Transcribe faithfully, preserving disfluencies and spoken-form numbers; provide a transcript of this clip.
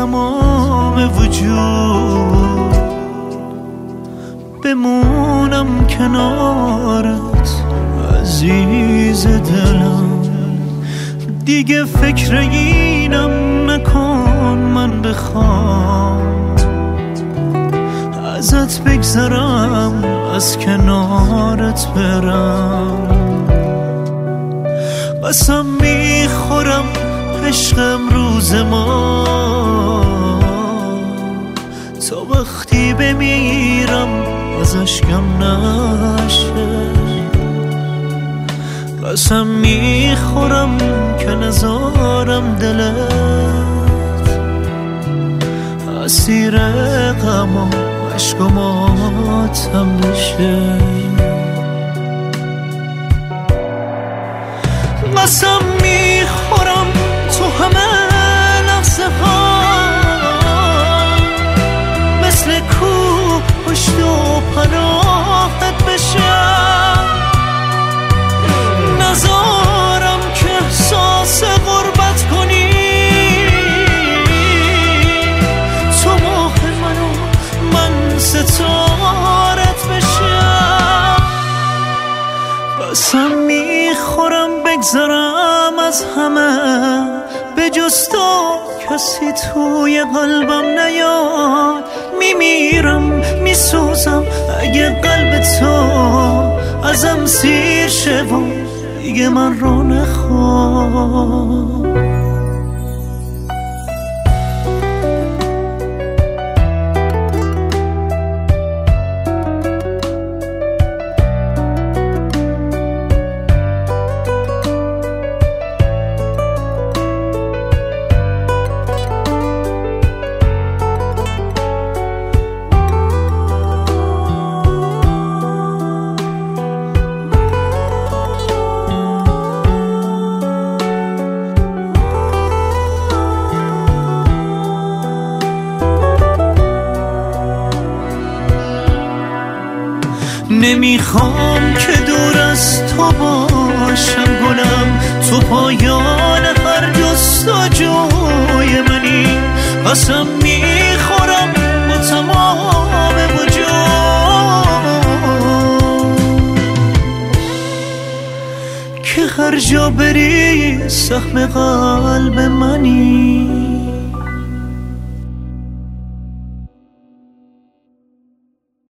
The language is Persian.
تمام وجود بمونم کنارت عزیز دلم. دیگه فکر اینم نکن من بخوام ازت بگذرم از کنارت برم. قسم میخورم عشق امروز ما تا وقتی بمیرم از اشکم نشه. قسم میخورم که نذارم دلت اسیر غم و عشق و ماتم بشه. قسم میخورم تو همه لحظه ها مثل کوه پشت و پناهت بشم. نذارم که احساس غربت کنی تو ماه منو من ستارت بشم. قسم میخورم بگذرم از همه به جز تو کسی توی قلبم نیاد. میمیرم میسوزم اگه قلب تو ازم سیر شه و دیگه من رو نخواه. نمیخوام که دور از تو باشم گلم، تو پایان هر جستجوی منی. قسم میخورم با تمام وجود که هر جا بری سهم قلب منی.